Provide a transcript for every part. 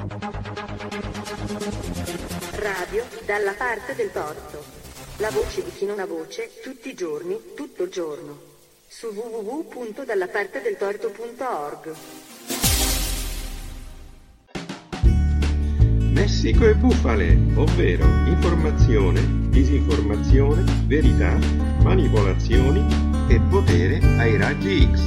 Radio dalla parte del torto. La voce di chi non ha voce, tutti i giorni, tutto il giorno. Su www.dallapartedeltorto.org. Messico e bufale, ovvero informazione, disinformazione, verità, manipolazioni e potere ai raggi X.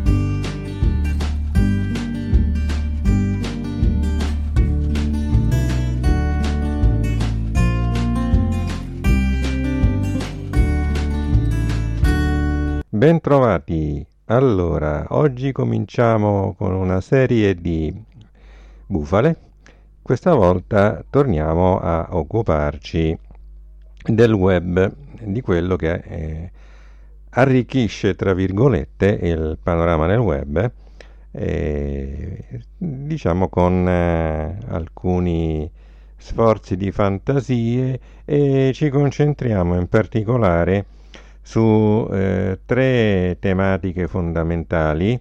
Bentrovati. Allora, oggi cominciamo con una serie di bufale. Questa volta torniamo a occuparci del web, di quello che arricchisce, tra virgolette, il panorama del web, diciamo con alcuni sforzi di fantasie, e ci concentriamo in particolare su tre tematiche fondamentali.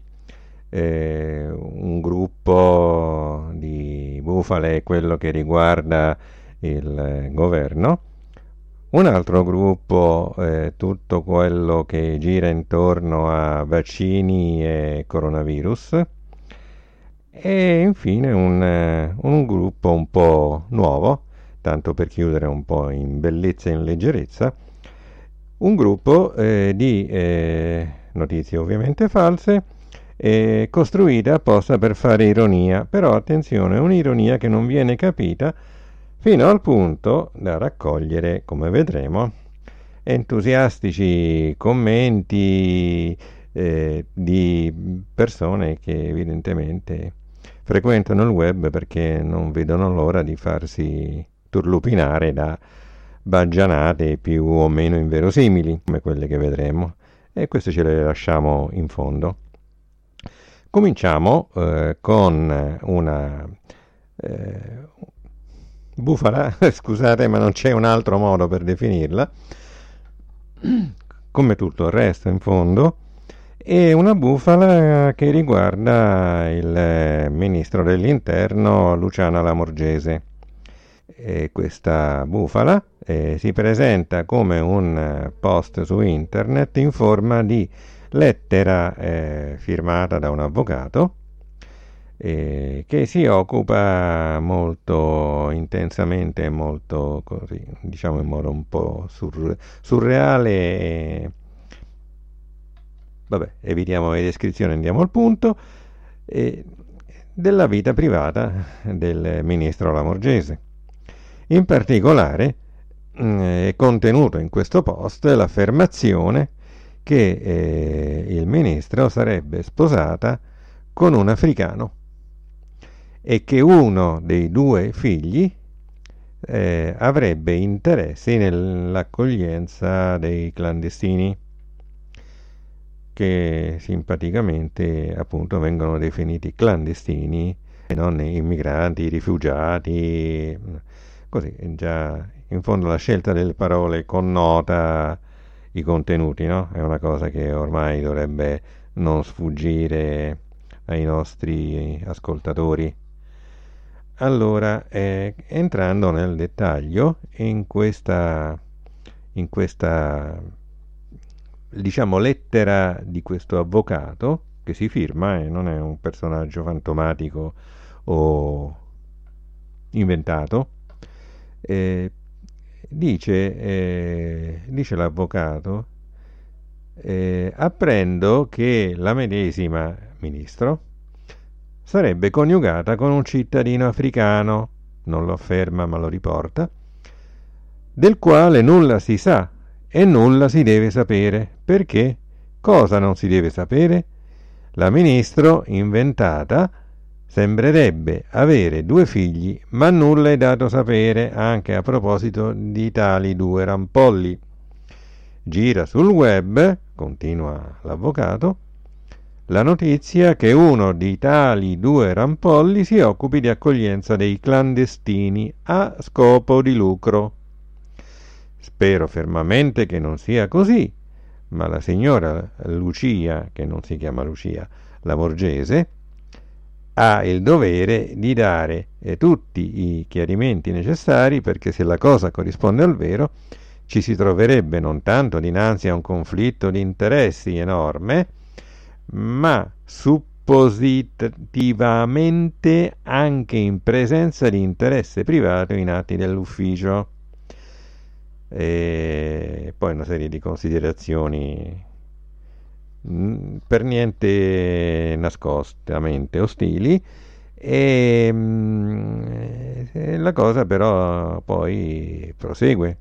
Un gruppo di bufale è quello che riguarda il governo, un altro gruppo è tutto quello che gira intorno a vaccini e coronavirus, e infine un gruppo un po' nuovo, tanto per chiudere un po' in bellezza e in leggerezza, un gruppo di notizie ovviamente false, costruita apposta per fare ironia, però attenzione, un'ironia che non viene capita fino al punto da raccogliere, come vedremo, entusiastici commenti di persone che evidentemente frequentano il web perché non vedono l'ora di farsi turlupinare da baggianate più o meno inverosimili, come quelle che vedremo, e queste ce le lasciamo in fondo. Cominciamo con una bufala, scusate ma non c'è un altro modo per definirla, come tutto il resto in fondo, è una bufala che riguarda il ministro dell'interno Luciana Lamorgese. E questa bufala si presenta come un post su internet in forma di lettera firmata da un avvocato che si occupa molto intensamente, molto così, diciamo in modo un po' surreale, vabbè, evitiamo le descrizioni, andiamo al punto, della vita privata del ministro Lamorgese. In particolare è contenuto in questo post l'affermazione che il ministro sarebbe sposata con un africano e che uno dei due figli avrebbe interessi nell'accoglienza dei clandestini, che simpaticamente appunto vengono definiti clandestini e non immigranti, rifugiati. Così, già in fondo la scelta delle parole connota i contenuti, no? È una cosa che ormai dovrebbe non sfuggire ai nostri ascoltatori. Allora, entrando nel dettaglio, in questa diciamo lettera di questo avvocato, che si firma e non è un personaggio fantomatico o inventato, dice l'avvocato, apprendo che la medesima ministro sarebbe coniugata con un cittadino africano, non lo afferma ma lo riporta, del quale nulla si sa e nulla si deve sapere. Perché? Cosa non si deve sapere? La ministro inventata sembrerebbe avere due figli, ma nulla è dato sapere anche a proposito di tali due rampolli. Gira sul web, continua l'avvocato, la notizia che uno di tali due rampolli si occupi di accoglienza dei clandestini a scopo di lucro. Spero fermamente che non sia così, ma la signora Lucia, che non si chiama Lucia, Lamorgese, ha il dovere di dare tutti i chiarimenti necessari, perché se la cosa corrisponde al vero ci si troverebbe non tanto dinanzi a un conflitto di interessi enorme, ma suppositivamente anche in presenza di interesse privato in atti dell'ufficio. E poi una serie di considerazioni per niente nascostamente ostili, e la cosa però poi prosegue.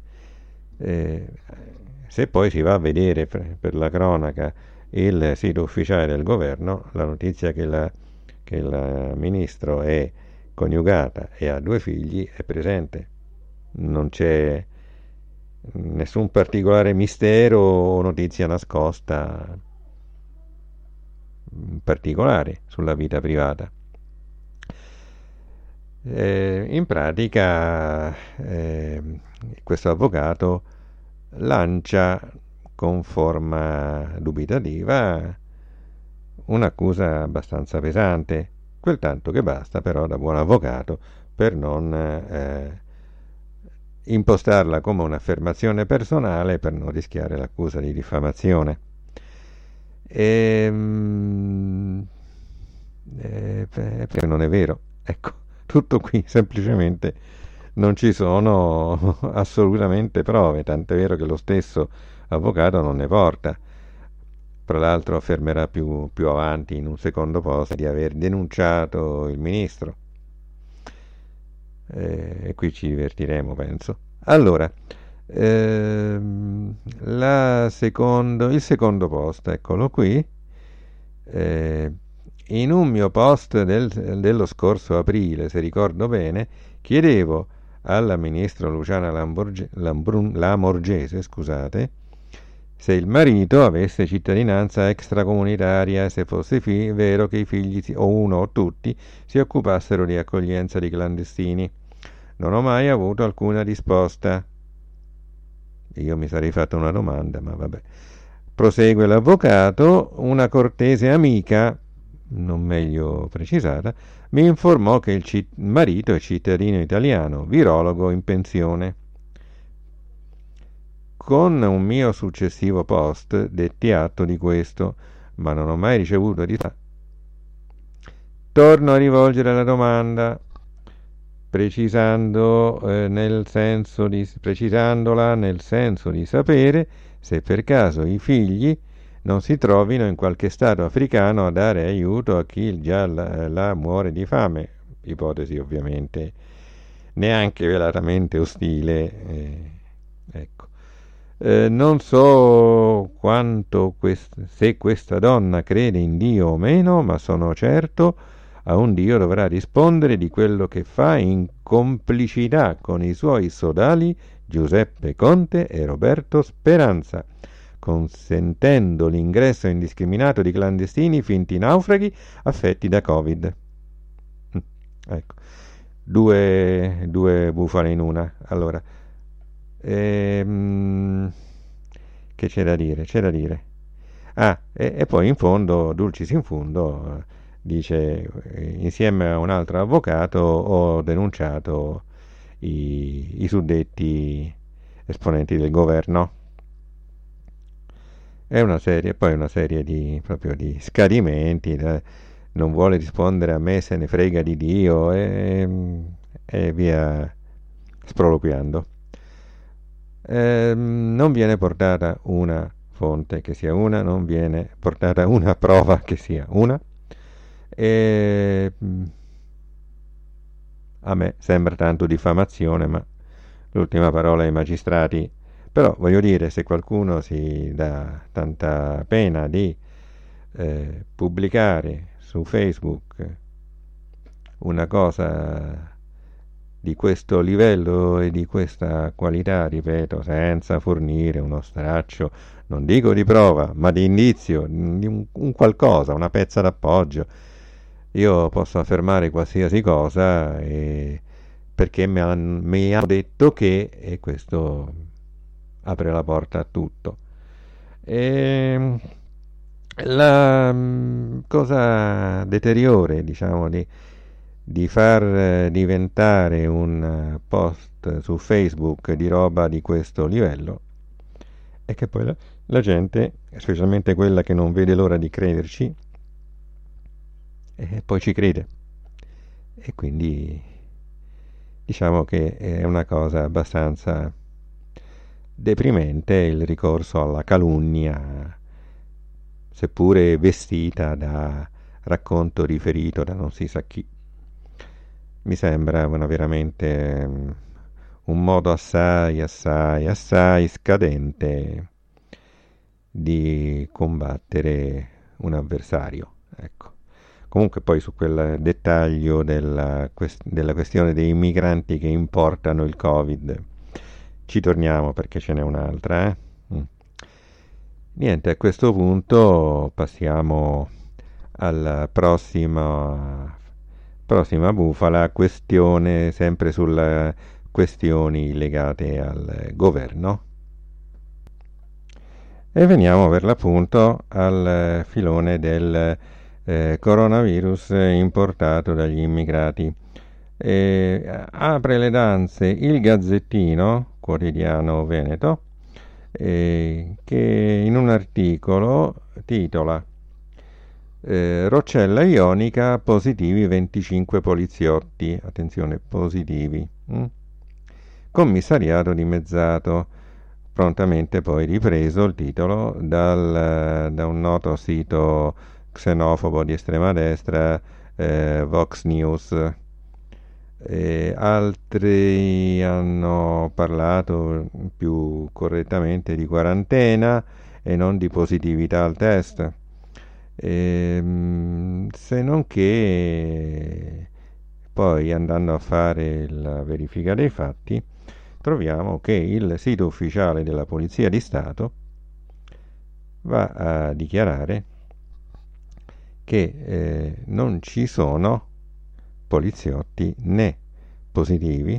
Se poi si va a vedere per la cronaca il sito ufficiale del governo, la notizia che il ministro è coniugata e ha 2 figli è presente. Non c'è nessun particolare mistero o notizia nascosta particolare sulla vita privata. In pratica questo avvocato lancia con forma dubitativa un'accusa abbastanza pesante, quel tanto che basta però da buon avvocato per non impostarla come un'affermazione personale, per non rischiare l'accusa di diffamazione. Perché non è vero, ecco, tutto qui, semplicemente non ci sono assolutamente prove, tant'è vero che lo stesso avvocato non ne porta. Tra l'altro affermerà più avanti in un secondo post di aver denunciato il ministro, e qui ci divertiremo, penso. Allora, il secondo post, eccolo qui. In un mio post dello scorso aprile, se ricordo bene, chiedevo alla ministra Luciana Lamorgese, scusate, se il marito avesse cittadinanza extracomunitaria e se fosse vero che i figli, o uno o tutti, si occupassero di accoglienza di clandestini. Non ho mai avuto alcuna risposta. Io mi sarei fatto una domanda, ma vabbè. Prosegue l'avvocato: una cortese amica, non meglio precisata, mi informò che il marito è cittadino italiano, virologo in pensione. Con un mio successivo post detti atto di questo, ma non ho mai ricevuto risposta. Torno a rivolgere la domanda, precisandola nel senso di sapere se per caso i figli non si trovino in qualche stato africano a dare aiuto a chi già là muore di fame, ipotesi ovviamente neanche velatamente ostile. Ecco. Non so se questa donna crede in Dio o meno, ma sono certo a un Dio dovrà rispondere di quello che fa in complicità con i suoi sodali Giuseppe Conte e Roberto Speranza, consentendo l'ingresso indiscriminato di clandestini finti naufraghi affetti da Covid. Ecco, due bufale in una. Allora, che c'è da dire? E poi in fondo, dulcis in fundo, dice: insieme a un altro avvocato ho denunciato i suddetti esponenti del governo. È una serie proprio di scadimenti, non vuole rispondere a me, se ne frega di Dio, e via sproloquiando. Non viene portata una fonte che sia una, non viene portata una prova che sia una, e a me sembra tanto diffamazione, ma l'ultima parola ai magistrati. Però voglio dire, se qualcuno si dà tanta pena di pubblicare su Facebook una cosa di questo livello e di questa qualità, ripeto, senza fornire uno straccio, non dico di prova, ma di indizio, di un qualcosa, una pezza d'appoggio, io posso affermare qualsiasi cosa, perché mi hanno detto che, e questo apre la porta a tutto. La cosa deteriore, diciamo, di far diventare un post su Facebook di roba di questo livello è che poi la gente, specialmente quella che non vede l'ora di crederci, poi ci crede. E quindi diciamo che è una cosa abbastanza deprimente il ricorso alla calunnia, seppure vestita da racconto riferito da non si sa chi. Mi sembra veramente un modo assai scadente di combattere un avversario. Ecco. Comunque poi su quel dettaglio della questione dei migranti che importano il Covid ci torniamo perché ce n'è un'altra. Niente, a questo punto passiamo alla prossima bufala, questione sempre sulle questioni legate al governo. E veniamo per l'appunto al filone del coronavirus importato dagli immigrati. Apre le danze il Gazzettino, quotidiano veneto, che in un articolo titola Roccella Ionica, positivi 25 poliziotti, attenzione, positivi, commissariato dimezzato. Prontamente poi ripreso il titolo da un noto sito xenofobo di estrema destra, Vox News. Altri hanno parlato più correttamente di quarantena e non di positività al test, se non che poi, andando a fare la verifica dei fatti, troviamo che il sito ufficiale della Polizia di Stato va a dichiarare che non ci sono poliziotti né positivi,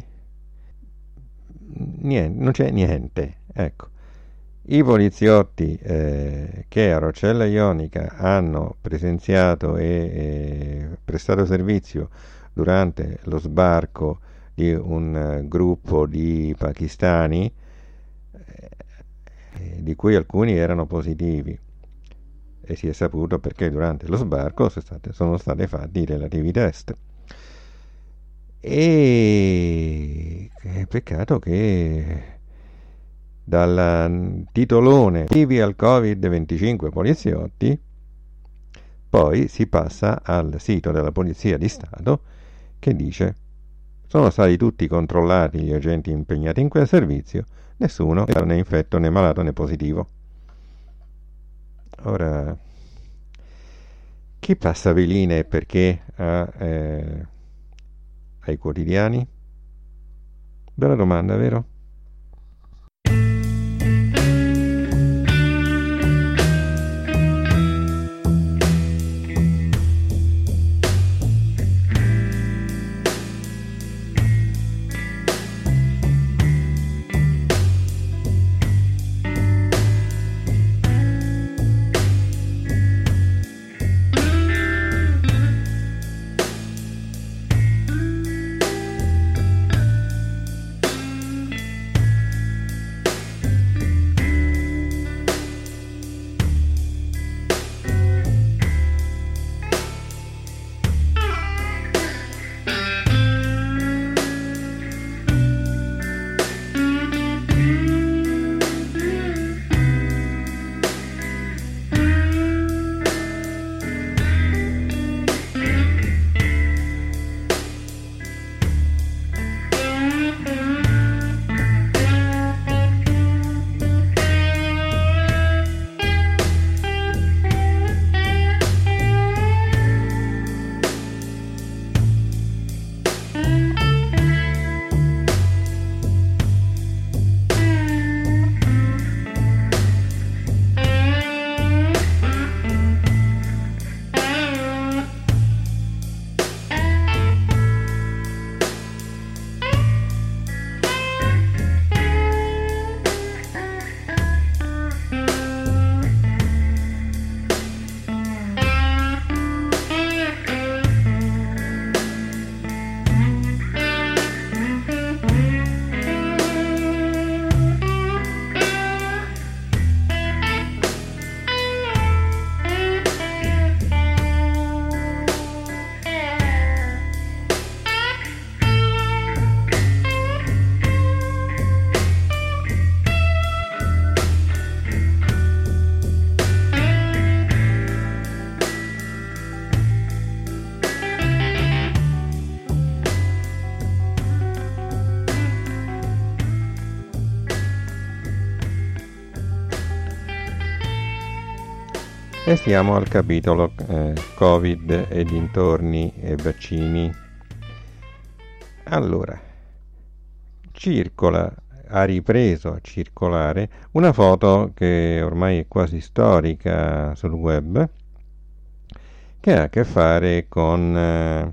non c'è niente. Ecco, i poliziotti che a Roccella Ionica hanno presenziato e prestato servizio durante lo sbarco di un gruppo di pakistani, di cui alcuni erano positivi, e si è saputo perché durante lo sbarco sono stati fatti i relativi test. E peccato che dal titolone vivi al Covid 25 poliziotti poi si passa al sito della Polizia di Stato che dice: sono stati tutti controllati gli agenti impegnati in quel servizio, nessuno è né infetto né malato né positivo. Ora, chi passa veline e perché ai quotidiani? Bella domanda, vero? e siamo al capitolo Covid e dintorni e vaccini. Allora, ha ripreso a circolare una foto che ormai è quasi storica sul web, che ha a che fare con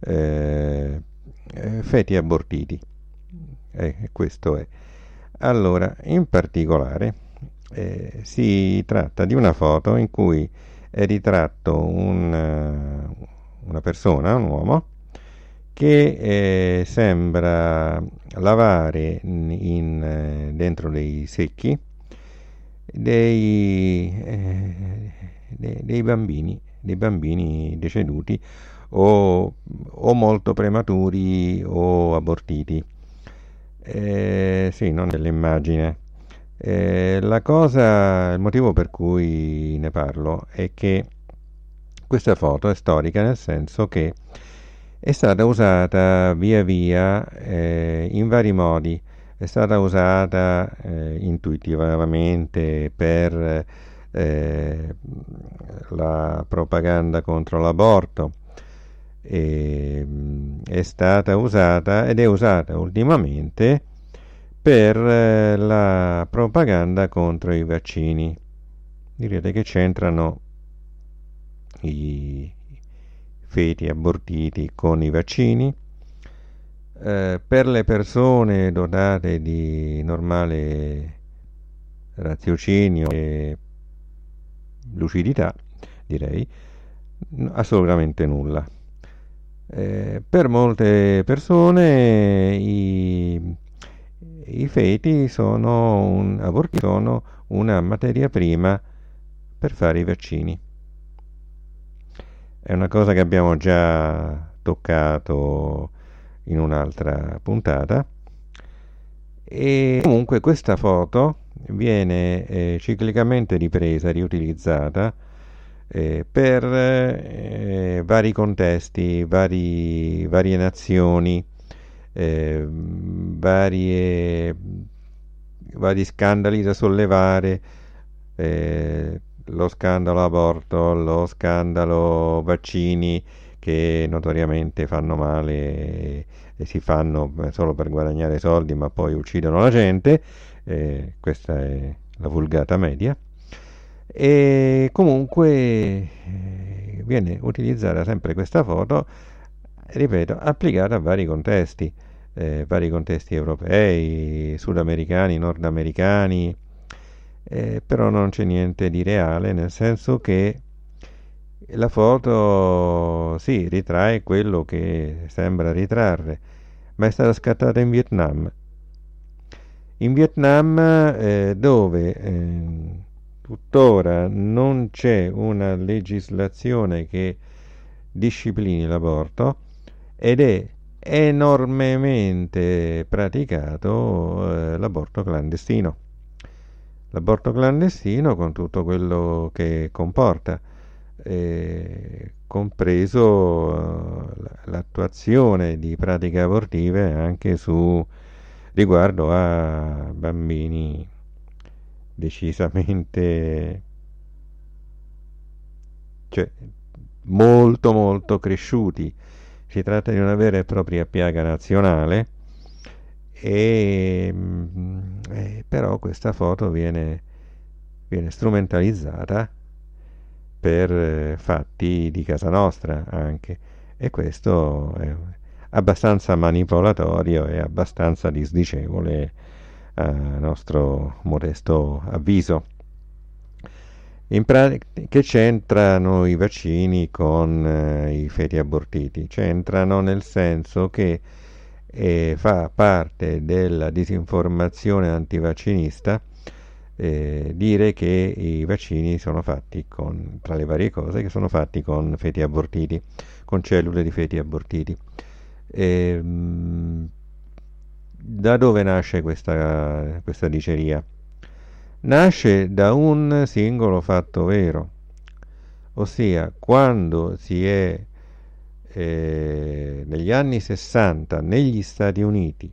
feti abortiti. Questo è. Allora, in particolare si tratta di una foto in cui è ritratto una persona, un uomo, che sembra lavare dentro dei secchi dei bambini deceduti o molto prematuri o abortiti. Sì, non dell'immagine. Il motivo per cui ne parlo è che questa foto è storica, nel senso che è stata usata via via in vari modi. È stata usata intuitivamente per la propaganda contro l'aborto, è stata usata ed è usata ultimamente per la propaganda contro i vaccini. Direte che c'entrano i feti abortiti con i vaccini. Per le persone dotate di normale raziocinio e lucidità, direi, assolutamente nulla. Per molte persone i feti abortiti sono una materia prima per fare i vaccini. È una cosa che abbiamo già toccato in un'altra puntata, e comunque questa foto viene ciclicamente ripresa, riutilizzata per vari contesti, varie nazioni, vari scandali da sollevare, lo scandalo aborto, lo scandalo vaccini, che notoriamente fanno male e si fanno solo per guadagnare soldi, ma poi uccidono la gente. Questa è la vulgata media. E comunque viene utilizzata sempre questa foto, ripeto, applicata a vari contesti europei, sudamericani, nordamericani, però non c'è niente di reale, nel senso che la foto sì, ritrae quello che sembra ritrarre, ma è stata scattata in Vietnam. In Vietnam, dove tuttora non c'è una legislazione che disciplini l'aborto, ed è enormemente praticato l'aborto clandestino. L'aborto clandestino, con tutto quello che comporta, compreso l'attuazione di pratiche abortive anche riguardo a bambini decisamente, cioè, molto molto cresciuti. Si tratta di una vera e propria piaga nazionale, però questa foto viene strumentalizzata per fatti di casa nostra anche, e questo è abbastanza manipolatorio e abbastanza disdicevole a nostro modesto avviso. Che c'entrano i vaccini con i feti abortiti? C'entrano nel senso che fa parte della disinformazione antivaccinista dire che i vaccini sono fatti tra le varie cose, che sono fatti con feti abortiti, con cellule di feti abortiti. Da dove nasce questa diceria? Nasce da un singolo fatto vero, ossia quando si è negli anni 60 negli Stati Uniti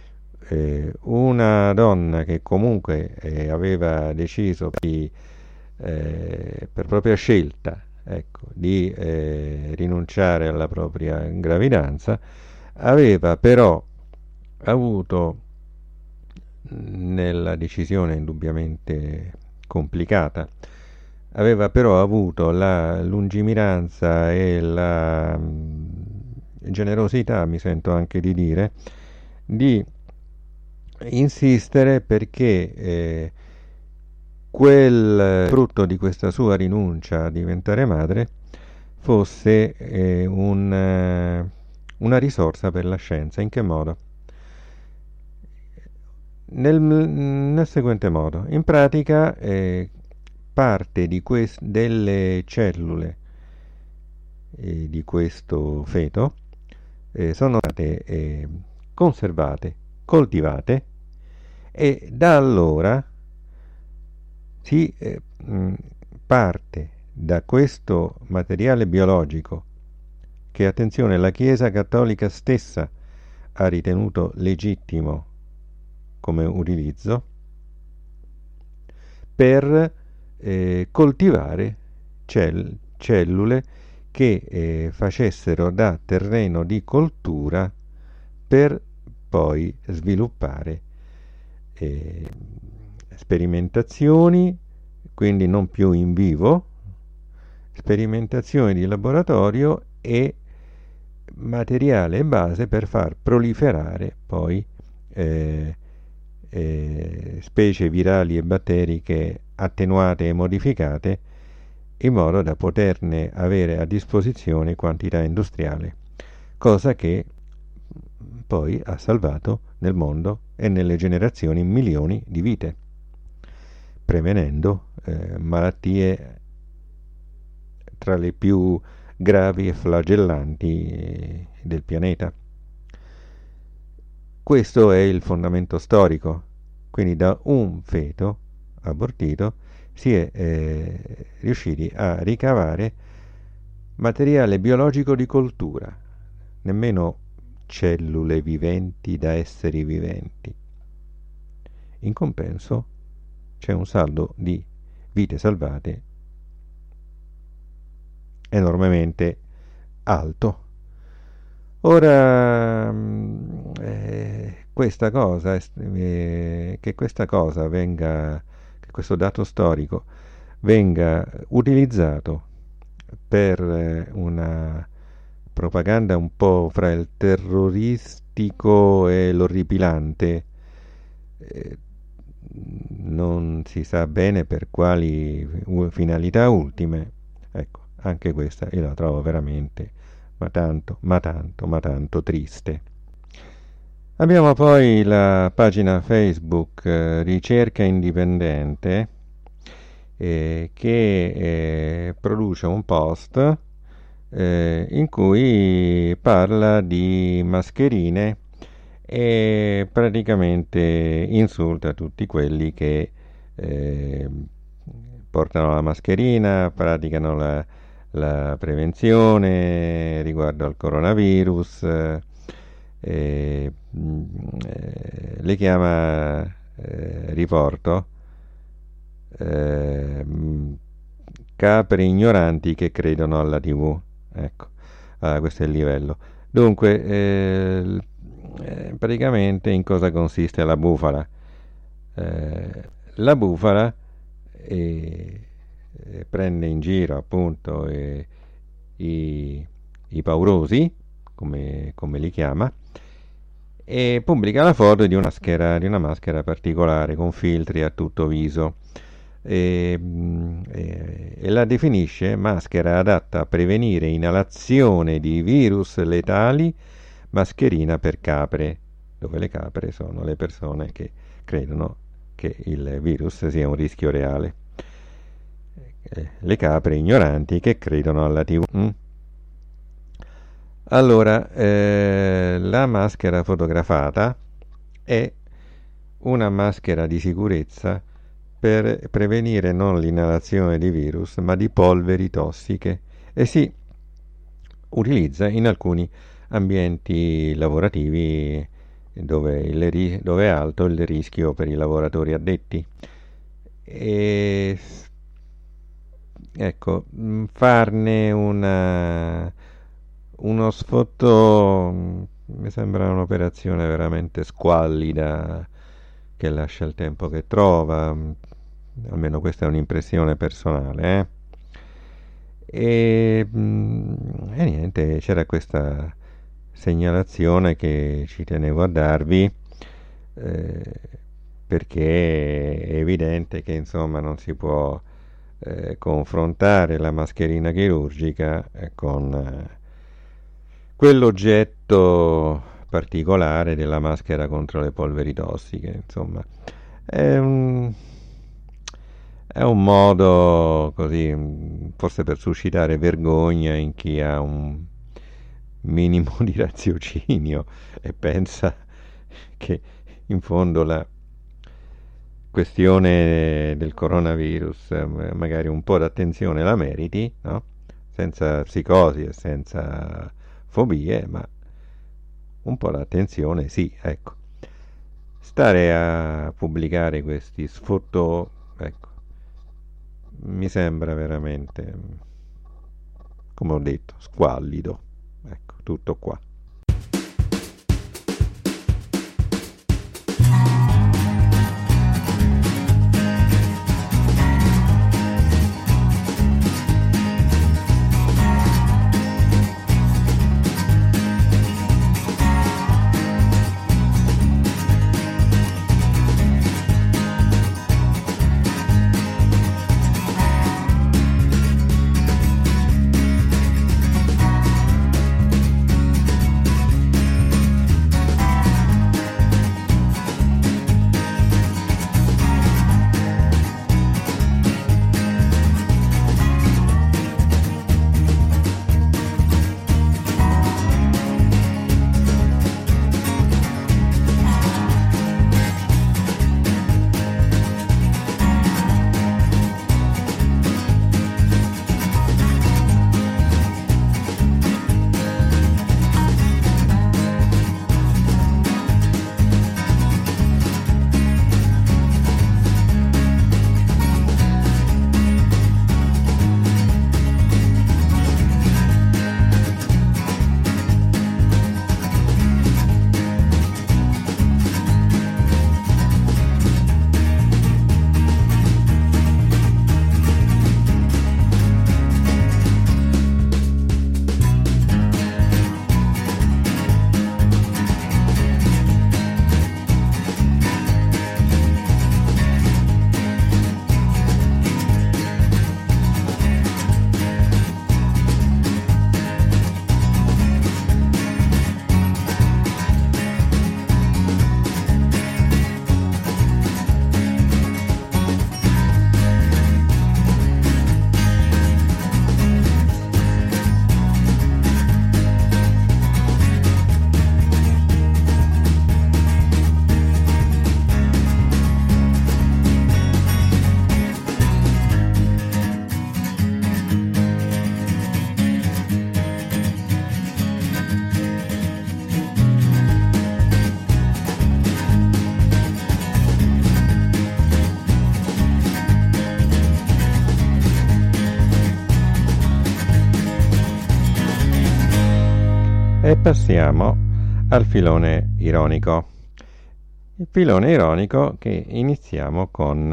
una donna che comunque aveva deciso di per propria scelta, ecco, di rinunciare alla propria gravidanza, aveva però avuto, nella decisione indubbiamente complicata, aveva però avuto la lungimiranza e la generosità, mi sento anche di dire, di insistere perché quel frutto di questa sua rinuncia a diventare madre fosse una risorsa per la scienza. In che modo? Nel seguente modo: in pratica parte delle cellule di questo feto sono state conservate, coltivate, e da allora si parte da questo materiale biologico che, attenzione, la Chiesa Cattolica stessa ha ritenuto legittimo come utilizzo, per coltivare cellule che facessero da terreno di coltura per poi sviluppare sperimentazioni, quindi non più in vivo, sperimentazioni di laboratorio e materiale base per far proliferare poi specie virali e batteriche attenuate e modificate, in modo da poterne avere a disposizione quantità industriale, cosa che poi ha salvato nel mondo e nelle generazioni milioni di vite, prevenendo malattie tra le più gravi e flagellanti del pianeta. Questo è il fondamento storico. Quindi da un feto abortito si è riusciti a ricavare materiale biologico di coltura, nemmeno cellule viventi da esseri viventi. In compenso c'è un saldo di vite salvate enormemente alto. Ora, questa cosa, che questo dato storico venga utilizzato per una propaganda un po' fra il terroristico e l'orripilante, non si sa bene per quali finalità ultime. Ecco, anche questa io la trovo veramente ma tanto triste. Abbiamo poi la pagina Facebook Ricerca Indipendente, che produce un post in cui parla di mascherine e praticamente insulta tutti quelli che portano la mascherina, praticano la prevenzione riguardo al coronavirus, le chiama, riporto, capre ignoranti che credono alla TV. Ecco, questo è il livello. Dunque, praticamente in cosa consiste la bufala? La bufala prende in giro appunto i paurosi, come li chiama, e pubblica la foto di una maschera particolare con filtri a tutto viso e la definisce maschera adatta a prevenire inalazione di virus letali, mascherina per capre, dove le capre sono le persone che credono che il virus sia un rischio reale. Le capre ignoranti che credono alla TV. Allora, la maschera fotografata è una maschera di sicurezza per prevenire non l'inalazione di virus, ma di polveri tossiche, e si utilizza in alcuni ambienti lavorativi dove è alto il rischio per i lavoratori addetti. E ecco, farne uno sfottò mi sembra un'operazione veramente squallida che lascia il tempo che trova, almeno questa è un'impressione personale, e niente, c'era questa segnalazione che ci tenevo a darvi, perché è evidente che insomma non si può confrontare la mascherina chirurgica con quell'oggetto particolare della maschera contro le polveri tossiche. Insomma, è un modo così, forse per suscitare vergogna in chi ha un minimo di raziocinio e pensa che in fondo la questione del coronavirus magari un po' d'attenzione la meriti, no? Senza psicosi e senza fobie, ma un po' d'attenzione sì, ecco. Stare a pubblicare questi sfottò, ecco, mi sembra veramente, come ho detto, squallido. Ecco, tutto qua. E passiamo al filone ironico. Il filone ironico che iniziamo con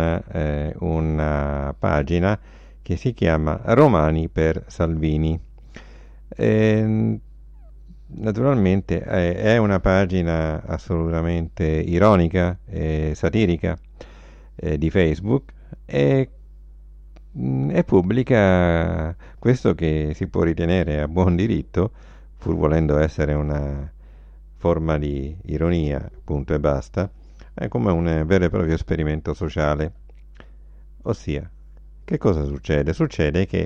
una pagina che si chiama Romani per Salvini. Naturalmente è una pagina assolutamente ironica e satirica di Facebook e pubblica questo che si può ritenere a buon diritto, pur volendo essere una forma di ironia, punto e basta, è come un vero e proprio esperimento sociale. Ossia, che cosa succede? Succede che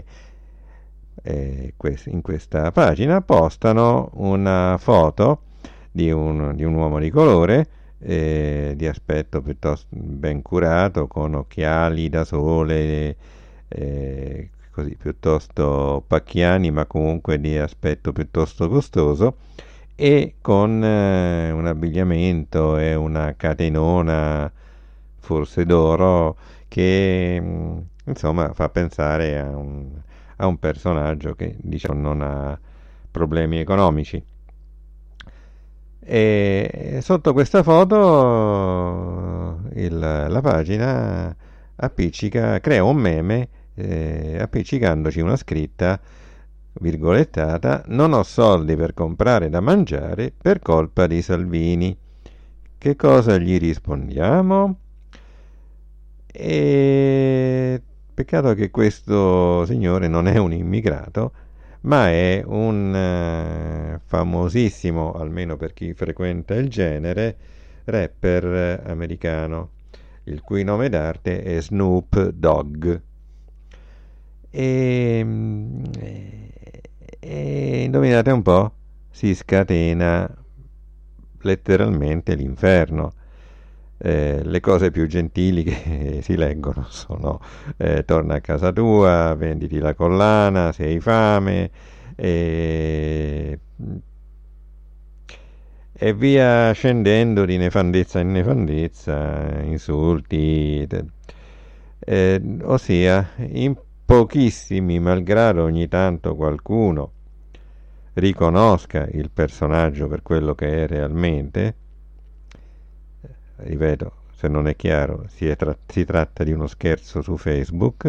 in questa pagina postano una foto di un uomo di colore, di aspetto piuttosto ben curato, con occhiali da sole, così piuttosto pacchiani, ma comunque di aspetto piuttosto costoso, e con un abbigliamento e una catenona forse d'oro che insomma fa pensare a un personaggio che diciamo non ha problemi economici. E sotto questa foto la pagina crea un meme appiccicandoci una scritta virgolettata: non ho soldi per comprare da mangiare per colpa di Salvini. Che cosa gli rispondiamo? E peccato che questo signore non è un immigrato, ma è un famosissimo, almeno per chi frequenta il genere, rapper americano, il cui nome d'arte è Snoop Dogg. E indovinate un po', si scatena letteralmente l'inferno. Le cose più gentili che si leggono sono torna a casa tua, venditi la collana se hai fame, e via scendendo di nefandezza in nefandezza, insulti, ossia in pochissimi, malgrado ogni tanto qualcuno riconosca il personaggio per quello che è realmente. Ripeto, se non è chiaro, si tratta di uno scherzo su Facebook,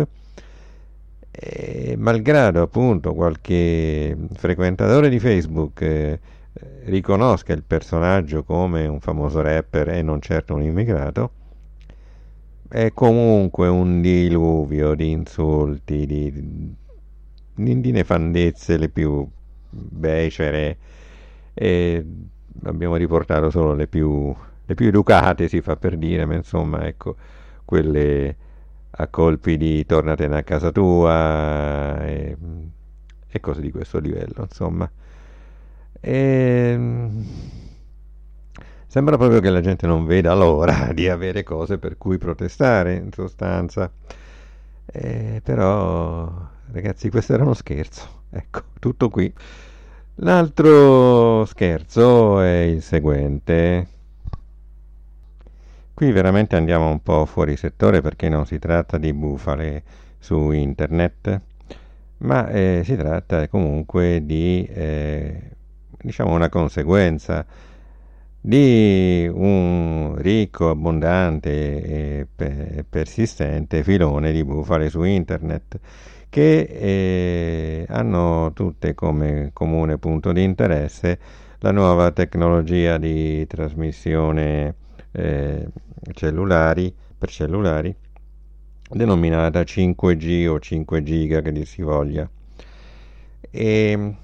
e malgrado appunto qualche frequentatore di Facebook riconosca il personaggio come un famoso rapper e non certo un immigrato, è comunque un diluvio di insulti, di nefandezze le più becere, e abbiamo riportato solo le più educate, si fa per dire, ma insomma, ecco, quelle a colpi di tornatene a casa tua e cose di questo livello, insomma. Sembra proprio che la gente non veda l'ora di avere cose per cui protestare, in sostanza. Però, ragazzi, questo era uno scherzo. Ecco, tutto qui. L'altro scherzo è il seguente. Qui veramente andiamo un po' fuori settore, perché non si tratta di bufale su internet, ma si tratta comunque di diciamo una conseguenza di un ricco, abbondante e persistente filone di bufale su internet, che hanno tutte come comune punto di interesse la nuova tecnologia di trasmissione per cellulari, denominata 5G o 5 giga che dir si voglia. E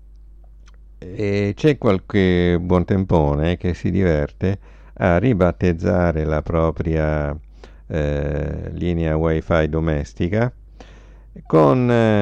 c'è qualche buontempone che si diverte a ribattezzare la propria linea wifi domestica con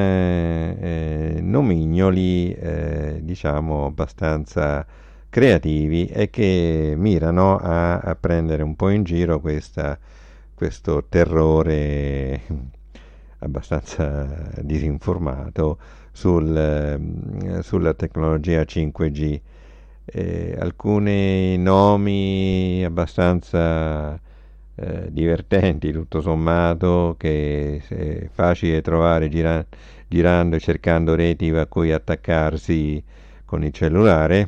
nomignoli diciamo abbastanza creativi, e che mirano a prendere un po' in giro questo terrore abbastanza disinformato sulla tecnologia 5G. Alcuni nomi abbastanza divertenti, tutto sommato, che è facile trovare girando e cercando reti a cui attaccarsi con il cellulare,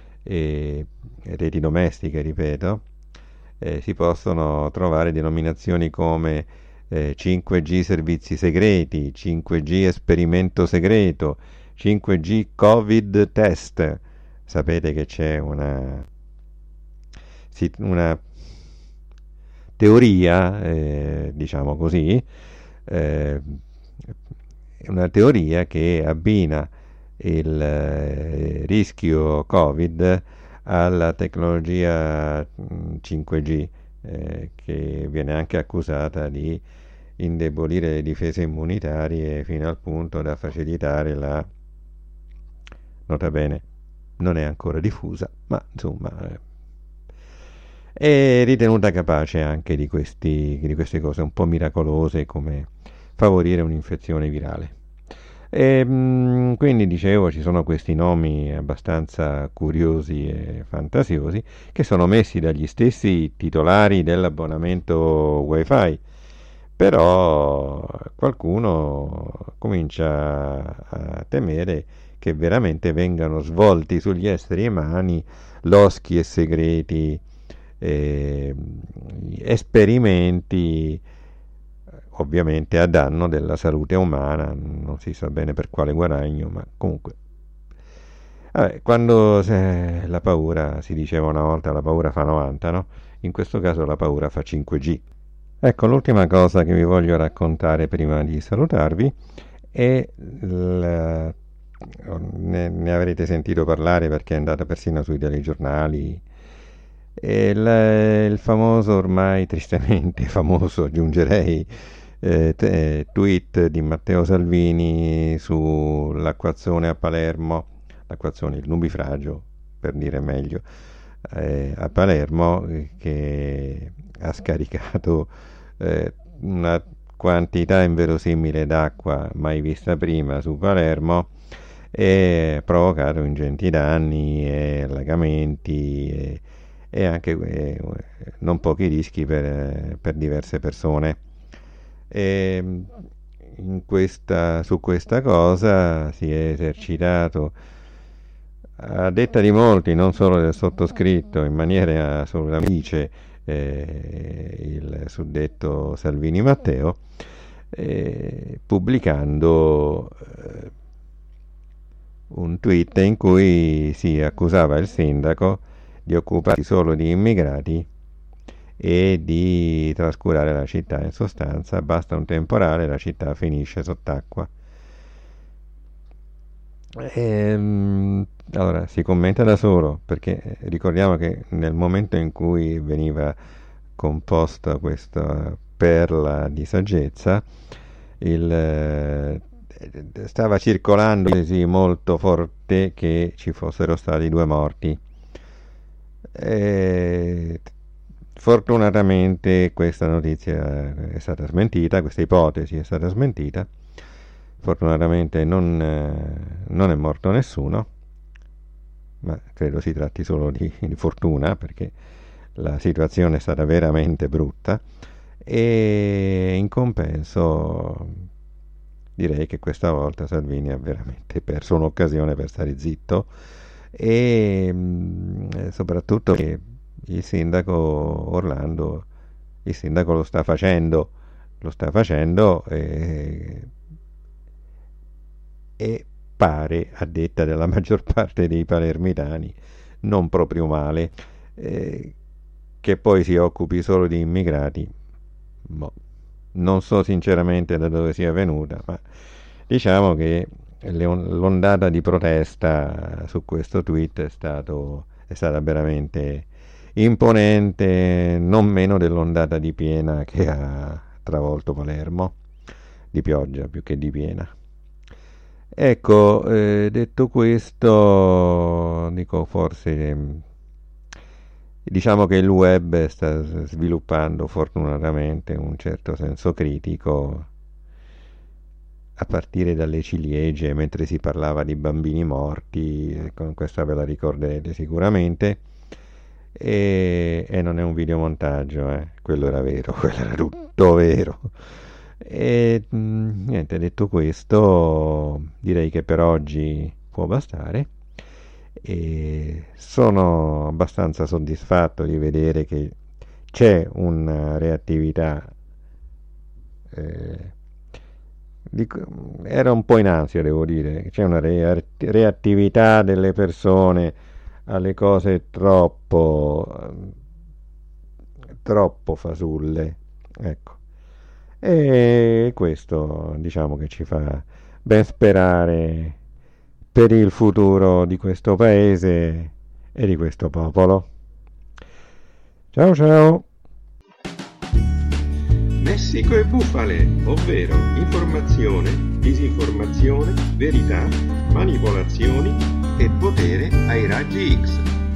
reti domestiche, ripeto. Si possono trovare denominazioni come 5G servizi segreti, 5G esperimento segreto, 5G Covid test. Sapete che c'è una teoria, diciamo così, una teoria che abbina il rischio Covid alla tecnologia 5G, che viene anche accusata di indebolire le difese immunitarie fino al punto da facilitare nota bene, non è ancora diffusa, ma insomma è ritenuta capace anche di queste cose un po' miracolose, come favorire un'infezione virale. Quindi dicevo, ci sono questi nomi abbastanza curiosi e fantasiosi che sono messi dagli stessi titolari dell'abbonamento wifi, però qualcuno comincia a temere che veramente vengano svolti sugli esseri umani loschi e segreti esperimenti, ovviamente a danno della salute umana, non si sa bene per quale guadagno, ma comunque. Quando la paura, si diceva una volta, la paura fa 90, no? In questo caso la paura fa 5G. Ecco, l'ultima cosa che vi voglio raccontare prima di salutarvi è ne avrete sentito parlare perché è andata persino sui telegiornali, il famoso, ormai tristemente famoso, aggiungerei, tweet di Matteo Salvini sull'acquazzone a Palermo, il nubifragio per dire meglio, a Palermo, che ha scaricato una quantità inverosimile d'acqua mai vista prima su Palermo e ha provocato ingenti danni e allagamenti e anche non pochi rischi per diverse persone. Su questa cosa si è esercitato, a detta di molti, non solo del sottoscritto, in maniera assolutamente il suddetto Salvini Matteo, pubblicando un tweet in cui si accusava il sindaco di occuparsi solo di immigrati e di trascurare la città. In sostanza, basta un temporale, la città finisce sott'acqua. Allora si commenta da solo, perché ricordiamo che nel momento in cui veniva composta questa perla di saggezza, stava circolando molto forte che ci fossero stati 2 morti. Fortunatamente questa notizia è stata smentita, questa ipotesi è stata smentita. Fortunatamente non è morto nessuno, ma credo si tratti solo di fortuna, perché la situazione è stata veramente brutta, e in compenso direi che questa volta Salvini ha veramente perso un'occasione per stare zitto, e soprattutto che il sindaco Orlando, lo sta facendo e pare, a detta della maggior parte dei palermitani, non proprio male. Che poi si occupi solo di immigrati, non so sinceramente da dove sia venuta, ma diciamo che l'ondata di protesta su questo tweet è stata veramente imponente, non meno dell'ondata di piena che ha travolto Palermo, di pioggia più che di piena. Ecco, detto questo, dico, forse diciamo che il web sta sviluppando fortunatamente un certo senso critico, a partire dalle ciliegie, mentre si parlava di bambini morti, con questa ve la ricorderete sicuramente, e non è un videomontaggio, quello era vero, quello era tutto vero. E niente, detto questo, direi che per oggi può bastare, e sono abbastanza soddisfatto di vedere che c'è una reattività. Era un po' in ansia, devo dire, c'è una reattività delle persone alle cose troppo fasulle, ecco. E questo, diciamo, che ci fa ben sperare per il futuro di questo paese e di questo popolo. Ciao ciao! Lessico e bufale, ovvero informazione, disinformazione, verità, manipolazioni e potere ai raggi X.